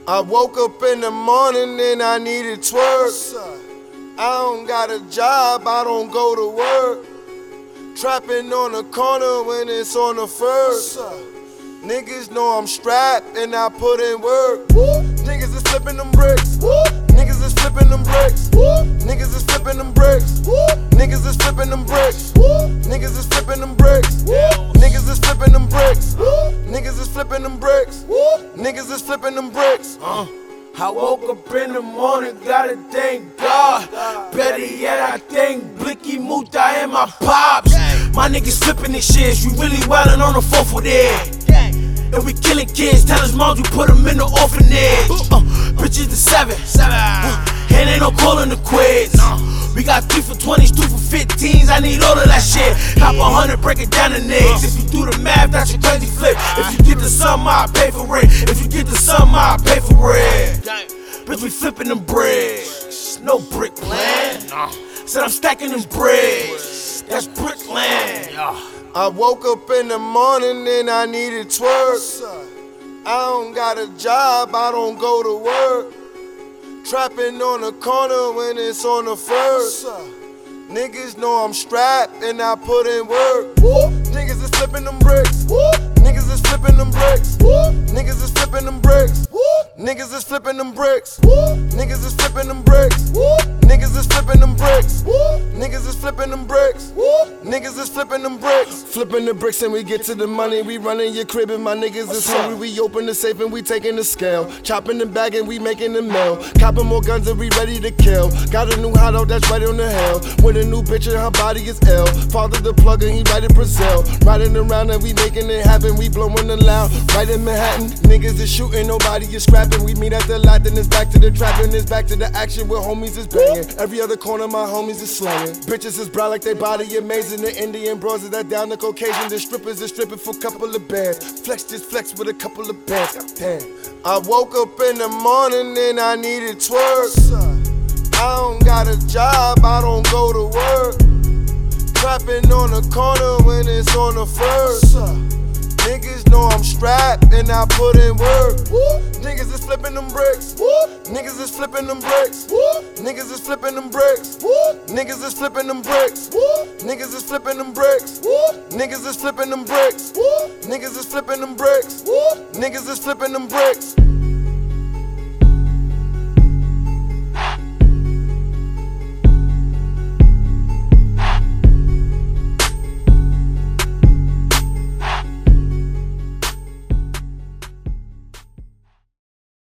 I woke up in the morning and I needed twerk. I don't got a job, I don't go to work. Trapping on the corner when it's on the first. Niggas know I'm strapped and I put in work. Niggas is flipping them bricks. Niggas is flipping them bricks. Niggas is flipping them bricks. Niggas is flipping them bricks. Niggas is flipping them bricks. Niggas is flipping them bricks. Niggas is flipping them bricks. Niggas is flipping them bricks. I woke up in the morning, gotta thank God. Better yet, I thank Blicky, Muta, and my pops. My niggas flipping this shit, we really wildin' on the 4th with it. And we killing kids, tell us moms we put them in the orphanage. Bitches the 7, and ain't no calling the quits. We got 3 for 20s, 2 for 15s, I need all of that shit. Cop 100, break it down to niggas. If you do the math, that's your crazy flip. If you get the sum, I'll pay for it. If you get the sum, I'll pay for it. Bitch, we flipping them bricks. No brick land. Said I'm stacking them bricks. That's brick land. I woke up in the morning and I needed twerk. I don't got a job, I don't go to work. Trapping on the corner when it's on the first. Niggas know I'm strapped and I put in work. Niggas is flipping them bricks. Niggas is flipping them bricks. Niggas is flipping them bricks. Niggas is flipping them bricks. Niggas is flipping them bricks. Niggas is flipping them bricks. Niggas is flipping them bricks. Niggas is flipping them bricks. Flipping the bricks and we get to the money. We running your crib and my niggas is hungry. We open the safe and we taking the scale. Chopping the bag and we making the mail. Copping more guns and we ready to kill. Got a new hot out that's right on the hill. With a new bitch and her body is ill. Father the plug and he right in Brazil. Riding around and we making it happen. We blowing the loud. Right in Manhattan. Niggas is shooting, nobody is scrapping. We meet at the lot, then it's back to the trapping. It's back to the action where homies is banging. Every other corner my homies is slanging. Bitches is brown like they body amazing. The Indian bros is that down the Caucasian. The strippers is stripping for a couple of bands. Flex just flex with a couple of bands. Damn. I woke up in the morning and I needed twerk. I don't got a job, I don't go to work. Trapping on the corner when it's on the first. Niggas know I'm strapped and I put in work. Niggas is flipping them bricks. Niggas is flipping them bricks. Niggas is flipping them bricks. Niggas is flipping them bricks. Niggas is flipping them bricks. Niggas is flipping them bricks. Niggas is flipping them bricks. Niggas is flipping them bricks.